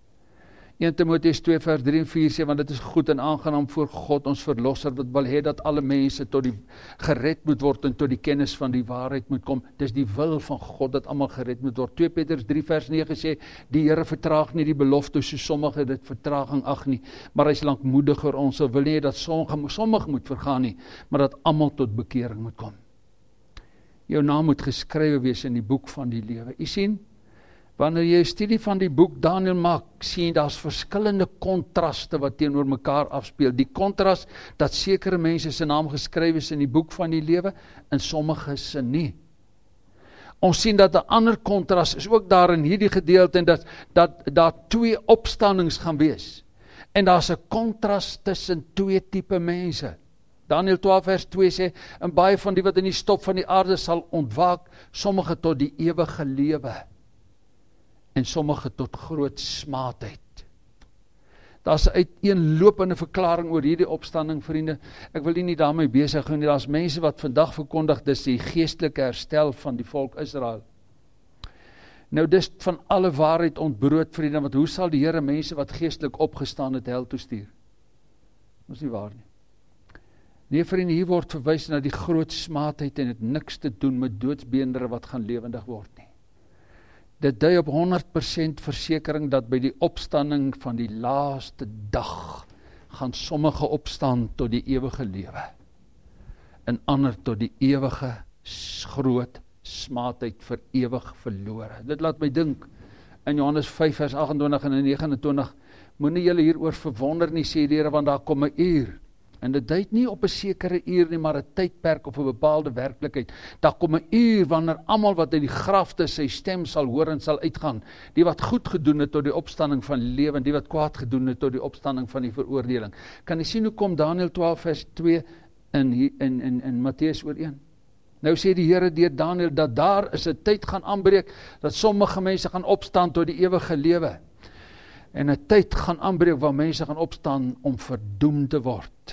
1 Timoteus 2 vers 3 en 4 sê, want dit is goed en aangenaam voor God ons verlosser, wat wil hê dat alle mense tot die gered moet word en tot die kennis van die waarheid moet kom. Dis die wil van God dat almal gered moet word. 2 Petrus 3 vers 9 sê, die Here vertraag nie die belofte so sommige dit vertraging ag nie, maar hy is lankmoediger ons, wil nie dat sommige moet vergaan nie, maar dat almal tot bekering moet kom. Jou naam moet geskrywe wees in die boek van die lewe. U sien, wanneer jy 'n studie van die boek Daniël maak, sien daar's verskillende kontraste wat teenoor mekaar afspeel. Die kontras dat sekere mense se naam geskrywe is in die boek van die lewe en sommige se nie. Ons sien dat 'n ander kontras is ook daar in hierdie gedeelte en dat daar 2 opstandings gaan wees. En daar's 'n kontras tussen 2 tipe mense. Daniël 12 vers 2 sê, en baie van die wat in die stof van die aarde sal ontwaak, sommige tot die ewige lewe en sommige tot groot smaadheid. Daar's 'n uiteenlopende verklaring oor hierdie opstanding, vriende. Ek wil nie daarmee besig hou nie. Daar's mense wat vandag verkondig dis die geestelike herstel van die volk Israel. Nou dis van alle waarheid ontbroot, vriende, want hoe sal die Here mense wat geestelik opgestaan het hel toe stuur? Dis nie waar nie. Nee, vriende, hier word verwys na die groot smaadheid en het niks te doen met doodsbeendere wat gaan lewendig word nie. Dit dui op 100% versekering dat by die opstanding van die laaste dag gaan sommige opstaan tot die ewige lewe en ander tot die ewige groot smaadheid vir ewig verlore. Dit laat my dink in Johannes 5 vers 28 en 29, moenie julle hieroor verwonder nie, sê die Here, want daar kom 'n uur. En dit dui nie op 'n sekere uur nie, maar 'n tydperk of 'n bepaalde werklikheid. Daar kom 'n uur wanneer almal wat in die grafte sy stem sal hoor en sal uitgaan. Die wat goed gedoen het tot die opstanding van lewe en die wat kwaad gedoen het tot die opstanding van die veroordeling. Kan jy sien hoe kom Daniël 12 vers 2 in Matteus ooreen? Nou sê die Here deur Daniël dat daar is 'n tyd gaan aanbreek dat sommige mense gaan opstaan tot die ewige lewe. En 'n tyd gaan aanbreek waar mense gaan opstaan om verdoem te word.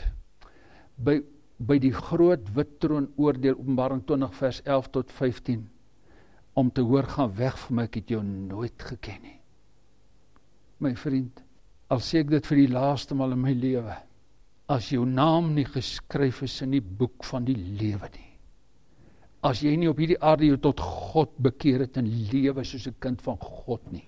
By die groot wit troon oordeel, Openbaring 20 vers 11 tot 15, om te hoor, gaan weg van my, ek het jou nooit geken nie. My vriend, al sê ek dit vir die laaste maal in my lewe, as jou naam nie geskryf is in die boek van die lewe nie, as jy nie op hierdie aarde jou tot God bekeer het en lewe soos 'n kind van God nie,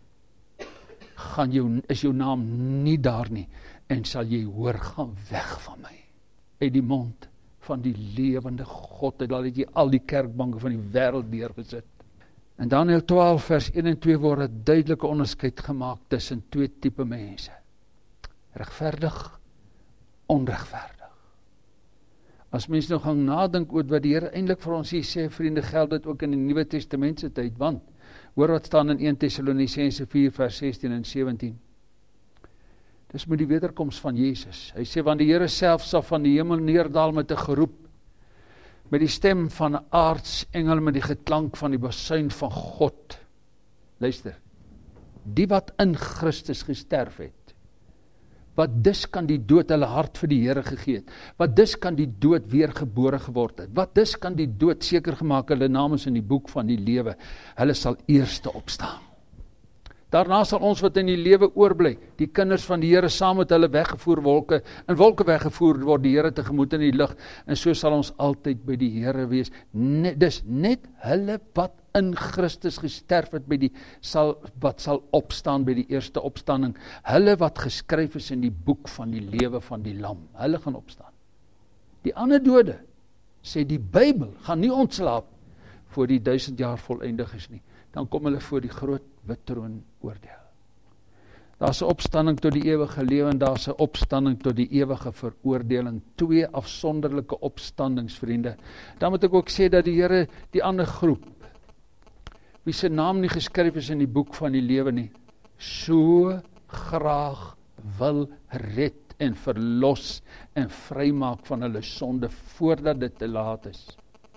is jou naam nie daar nie, en sal jy hoor, gaan weg van my. Uit die mond van die lewende God, en dan het jy al die kerkbanke van die wêreld neergesit. In Daniël 12 vers 1 en 2 word 'n duidelike onderskeid gemaak tussen 2 tipe mense. Regverdig, onregverdig. As mense nou gaan nadink oor wat die Here eintlik vir ons hier sê, vriende, geld dit ook in die Nuwe Testament se tyd, want hoor wat staan in 1 Tessalonisense 4 vers 16 en 17. Dis met die wederkoms van Jesus. Hy sê, want die Here self sal van die hemel neerdal met 'n geroep, met die stem van 'n aartsengel, met die geklank van die basuin van God. Luister, die wat in Christus gesterf het, wat dus kan die dood hulle hart vir die Here gegee het, wat dus kan die dood weergebore geword het, wat dus kan die dood seker gemaak hulle name in die boek van die lewe, hulle sal eerste opstaan. Daarna sal ons wat in die lewe oorbly, die kinders van die Here saam met hulle weggevoer in wolke weggevoer word die Here tegemoet in die lug, en so sal ons altyd by die Here wees. Dis net hulle wat in Christus gesterf het wat sal opstaan by die eerste opstanding. Hulle wat geskryf is in die boek van die lewe van die Lam. Hulle gaan opstaan. Die ander dode, sê die Bybel, gaan nie ontslaap voor die 1000 jaar voleindig is nie. Dan kom hulle voor die groot wit troon oordeel. Daar's 'n opstanding tot die ewige lewe en daar's 'n opstanding tot die ewige veroordeling. 2 afsonderlike opstandings, vriende. Dan moet ek ook sê dat die Here die ander groep, wie se naam nie geskryf is in die boek van die lewe nie, so graag wil red en verlos en vrymaak van hulle sonde voordat dit te laat is.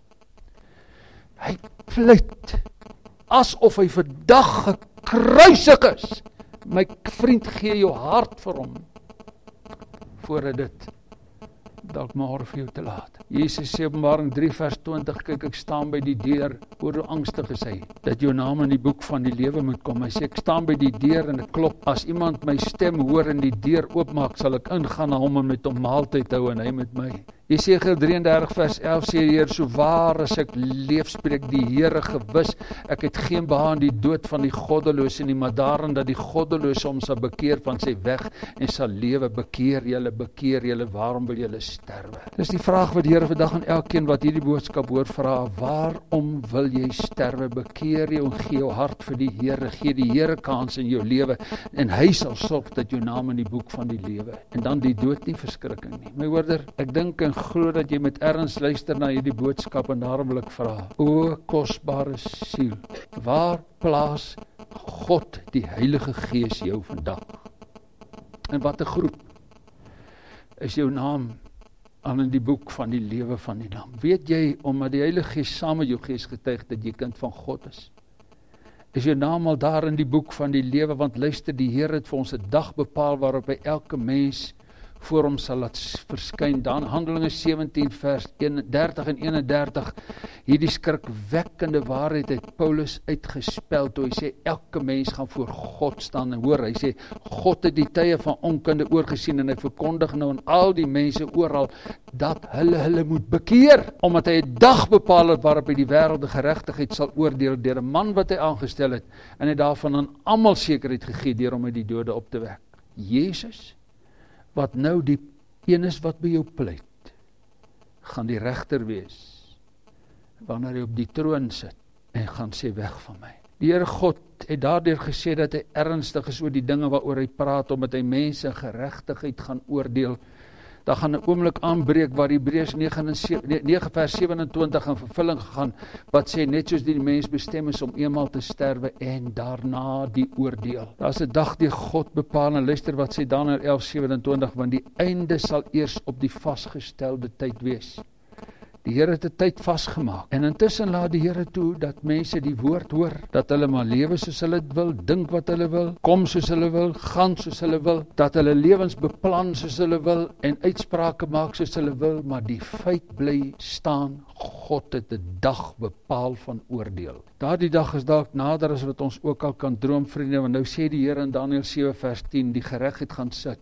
Hy pleit asof hy vandag gekruisig is. My vriend, gee jou hart vir hom, voordat dit dalk môre vir jou te laat. Jesus sê Openbaring 3 vers 20, kyk ek staan by die deur, hoor hoe angstig is hy, dat jou naam in die boek van die lewe moet kom. Hy sê ek staan by die deur en ek klop, as iemand my stem hoor en die deur oopmaak, sal ek ingaan na hom en met hom maaltyd hou en hy met my. Jesegiel 33 vers 11 sê die Heer, so waar as ek leef, spreek die Here gewis, ek het geen behaag in die dood van die goddelose nie, maar daarin dat die goddelose hom sal bekeer van sy weg en sal lewe. Bekeer julle, waarom wil julle sterwe? Dis die vraag wat die Here vandag aan elkeen wat hierdie boodskap hoor vra, waarom wil jy sterwe? Bekeer jou en gee jou hart vir die Here, gee die Here kans in jou lewe en hy sal sorg dat jou naam in die boek van die lewe, en dan die dood nie verskrikking nie. My hoorder, ek dink en glo dat jy met erns luister na hierdie boodskap, en daarom wil ek vra, o kosbare siel, waar plaas God die Heilige Gees jou vandag? En wat 'n groep is jou naam aan in die boek van die lewe van die Lam? Weet jy, omdat die Heilige Gees saam met jou gees getuig dat jy kind van God is jou naam al daar in die boek van die lewe, want luister, die Here het vir ons 'n dag bepaal waarop hy elke mens voor hom sal laat verskyn. Dan Handelinge 17 vers 30 en 31, hierdie skrikwekkende waarheid het Paulus uitgespel toe hy sê elke mens gaan voor God staan. En hoor, hy sê God het die tye van onkunde oorgesien en hy verkondig nou aan al die mense oral dat hulle moet bekeer, omdat hy 'n dag bepaal het waarop hy die wêreld die geregtigheid sal oordeel deur 'n man wat hy aangestel het, en hy daarvan aan almal sekerheid gegee deur hom uit die dode op te wek. Jesus, wat nou die een is wat by jou pleit, gaan die regter wees, wanneer hy op die troon sit, en gaan sê weg van my. Die Here God het daardeur gesê dat hy ernstig is oor die dinge waaroor hy praat, omdat hy mense geregtigheid gaan oordeel. Daar gaan 'n oomblik aanbreek waar Hebreërs 9 vers 27 in vervulling gegaan, wat sê net soos die mens bestem is om eenmaal te sterwe en daarna die oordeel. Daar's 'n dag die God bepaal, en luister wat sê Daniël 11:27, want die einde sal eers op die vasgestelde tyd wees. Die Here het 'n tyd vasgemaak, en intussen laat die Here toe dat mense die woord hoor, dat hulle maar lewe soos hulle wil, dink wat hulle wil, kom soos hulle wil, gaan soos hulle wil, dat hulle lewens beplan soos hulle wil, en uitsprake maak soos hulle wil, maar die feit bly staan, God het 'n dag bepaal van oordeel. Daardie dag is dalk nader as wat ons ook al kan droom, vriende, want nou sê die Here in Daniël 7 vers 10, die geregtigheid gaan sit,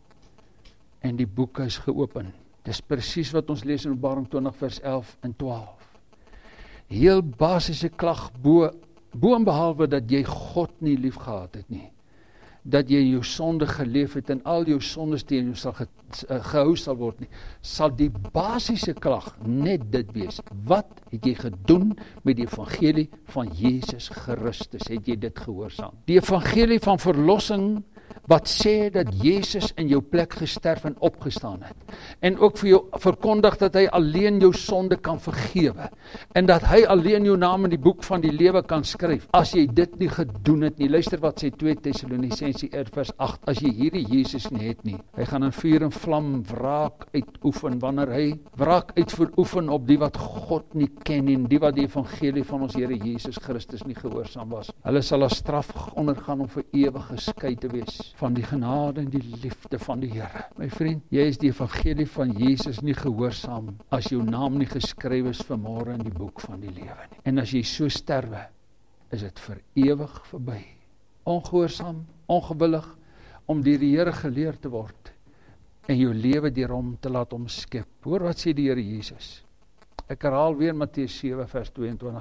en die boeke is geopen. Dis presies wat ons lees in Openbaring 20 vers 11 en 12. Heel basiese klag bo en behalwe dat jy God nie lief gehad het nie, dat jy jou sonde geleef het en al jou sondes teen jou sal gehou sal word nie, sal die basiese klag net dit wees: wat het jy gedoen met die evangelie van Jesus Christus? Het jy dit gehoorsaam? Die evangelie van verlossing wat sê dat Jesus in jou plek gesterf en opgestaan het, en ook vir jou verkondig dat hy alleen jou sonde kan vergewe, en dat hy alleen jou naam in die boek van die lewe kan skryf, as jy dit nie gedoen het nie. Luister wat sê 2 Tessalonisense 1 vers 8, as jy hierdie Jesus nie het nie, hy gaan in vuur en vlam wraak uitoefen, wanneer hy wraak uitoefen op die wat God nie ken en die wat die evangelie van ons Here Jesus Christus nie gehoorsaam was. Hulle sal as straf ondergaan om vir ewig geskei te wees van die genade en die liefde van die Here. My vriend, jy is die evangelie van Jesus nie gehoorsaam as jou naam nie geskryf is vanmôre in die boek van die lewe nie. En as jy so sterwe, is dit vir ewig verby. Ongehoorsaam, ongewillig om deur die Here geleer te word en jou lewe deur hom te laat omskep. Hoor wat sê die Here Jesus. Ek herhaal weer Matteus 7 vers 22.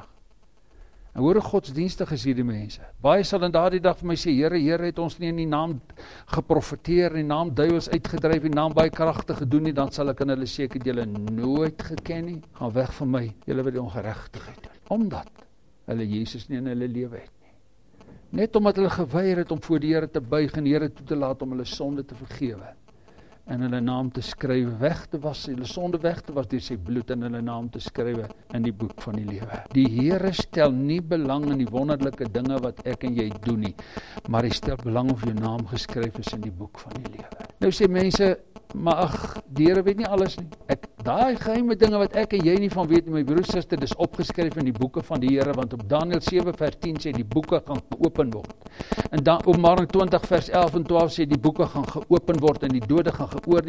En hoor hoe godsdienstig is hierdie mense. Baie sal in daardie dag vir my sê, Here, Here, het ons nie in die naam geprofeteer, in die naam duiwels uitgedryf, in die naam baie kragtig gedoen nie, dan sal ek aan hulle sê, ek het julle nooit geken nie. Gaan weg van my, julle wat die ongeregtigheid doen. Omdat hulle Jesus nie in hulle lewe het nie. Net omdat hulle geweier het om voor die Here te buig en die Here toe te laat om hulle sonde te vergewe. En hulle naam te skryf, weg te was, hulle sonde weg te was deur sy bloed, en hulle naam te skryf in die boek van die lewe. Die Here stel nie belang in die wonderlike dinge wat ek en jy doen nie, maar hy stel belang of jou naam geskryf is in die boek van die lewe. Nou sê mense, maar ag, die Here weet nie alles nie. Daai geheime dinge wat ek en jy nie van weet nie, my broer, suster, dis opgeskryf in die boeke van die Here, want op Daniël 7 vers 10 sê die boeke gaan geopen word. En dan Openbaring 20 vers 11 en 12 sê die boeke gaan geopen word en die dode gaan geoordeel